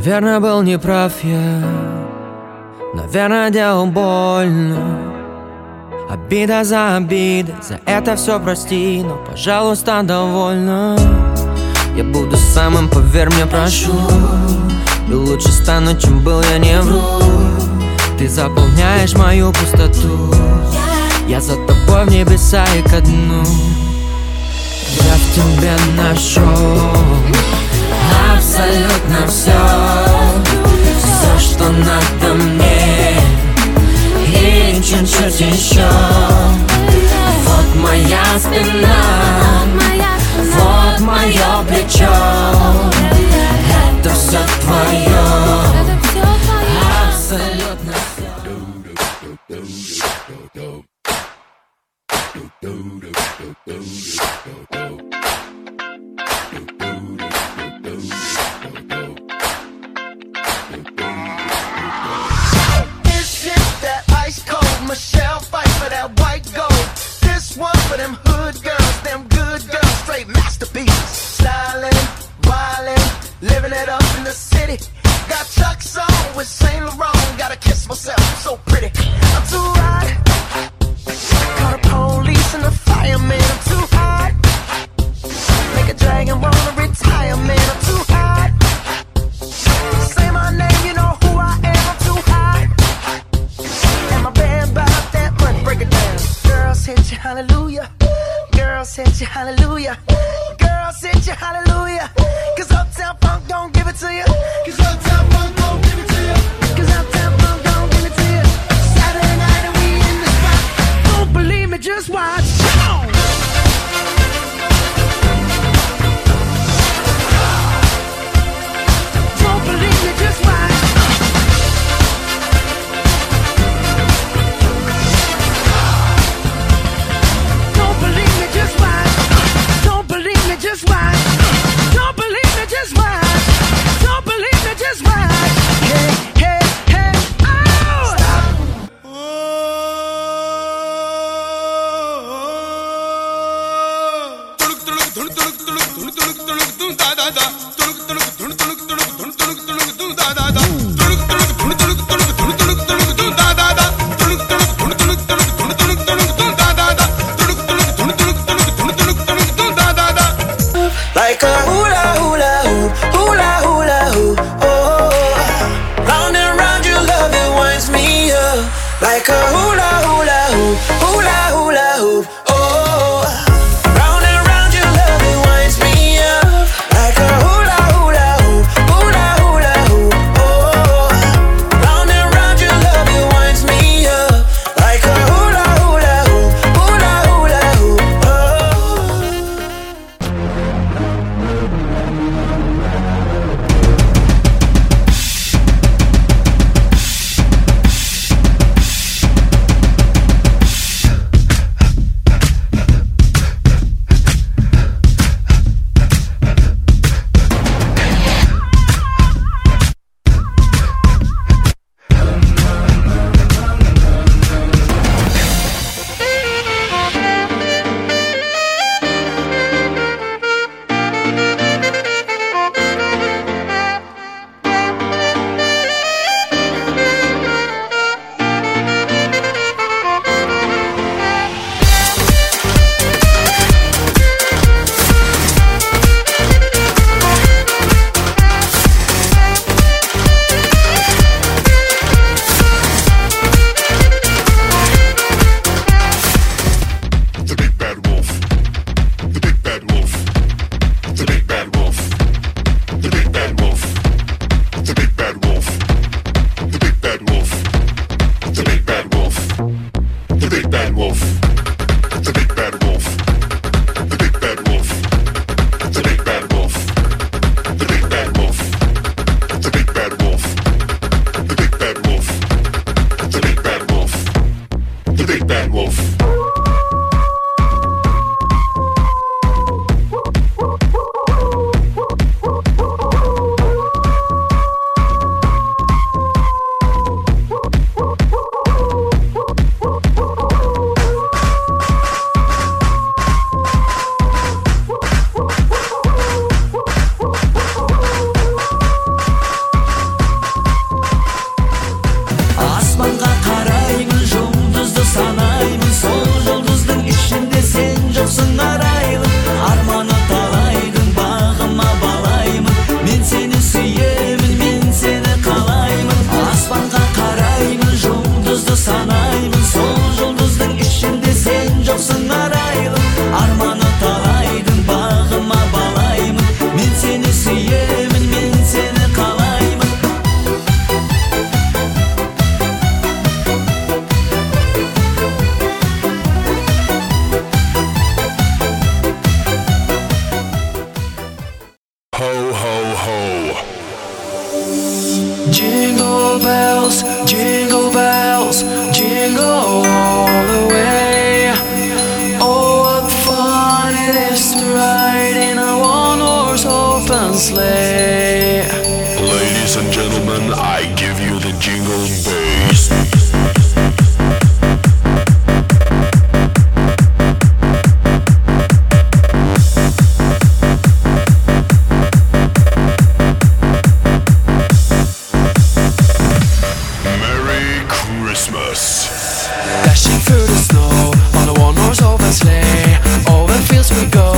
Наверное, был неправ я, наверное, делал больно. Обида за обидой, за это все прости, но, пожалуйста, довольно. Я буду самым, поверь мне, прошу, и лучше стану, чем был, я не вру. Ты заполняешь мою пустоту, я за тобой в небеса и ко дну. Я в тебе нашел абсолютно все, все, что надо мне, и чуть-чуть еще. Вот моя спина, вот мое плечо, это все твое, абсолютно все. Michelle fight for that white gold. This one for them hood girls, them good girls, straight masterpieces. Stylin', wildin', living it up in the city. Got Chuck's on with Saint Laurent. Gotta kiss myself, I'm so pretty. I'm too hot. Call the police and the fireman. I'm too hot. Make a dragon wanna retire, man. I'm too hot. Say my name, you know who I am. I'm too hot. And my band about that money. Break it down. Girls hit you, hallelujah. Girls hit you, hallelujah. Girls hit you, hallelujah. Cause Uptown Funk don't give it to you. Cause Uptown Funk don't give it to you. Cause Uptown Funk don't give it to you. Saturday night and we in the spot. Don't believe me, just watch. Don't believe me, just watch. Don't believe me, just watch. Don't believe me, just watch. Don't believe me, just watch. Don't believe me, just watch. Hey, hey, hey, oh! Stop. Like a hula hula hoop, hula hula hoop, oh. Round and round your love, it winds me up. Like a hula hula hoop, hula hula hoop, oh. Round and round your love, it winds me up. Like a hula hula hoop, hula hula hoop, oh. Round and round your love, it winds me up. Like a hula hula hoop, hula hula hoop, oh. through the snow on a one-horse open sleigh. Over fields we go,